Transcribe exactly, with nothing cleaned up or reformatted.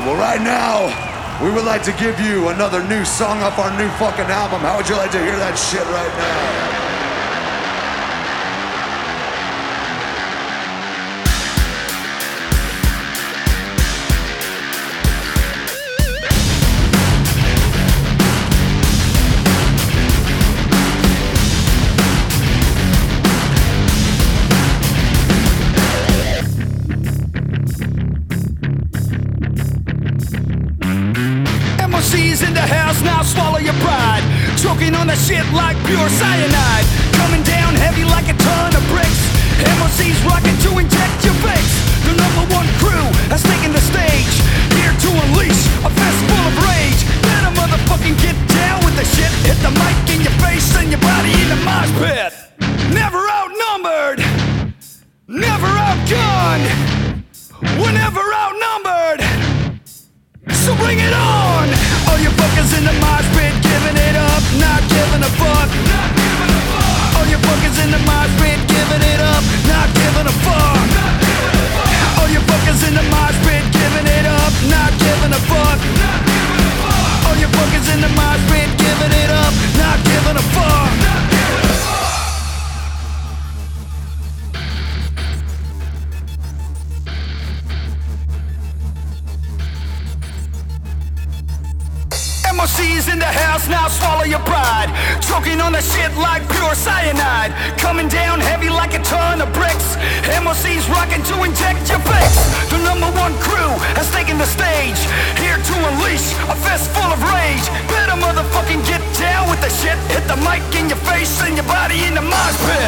Well, right now, we would like to give you another new song off our new fucking album. How would you like to hear that shit right now? She's in the house, now swallow your pride. Choking on that shit like pure cyanide. Coming down heavy like a ton of bricks. M O C's rocking to inject your face. The number one crew has taken the stage, here to unleash a fist full of rage. Better motherfucking get down with the shit. Hit the mic in your face and your body in the mosh pit. Never outnumbered, never outgunned, we're never outnumbered. So bring it on! All you fuckers in the mosh pit giving it up, not giving a fuck. Not giving a fuck. All you fuckers in the mosh pit giving it up, not giving a fuck. Not giving a fuck. All you fuckers in the mosh pit giving it up, not giving a fuck. Not giving a fuck. All you fuckers in the mosh pit giving it up, not giving a fuck. Not giving a fuck. M O C's in the house, now swallow your pride. Choking on the shit like pure cyanide. Coming down heavy like a ton of bricks. M O C's rocking to inject your face. The number one crew has taken the stage, here to unleash a fist full of rage. Better motherfucking get down with the shit. Hit the mic in your face and your body in the mosh pit.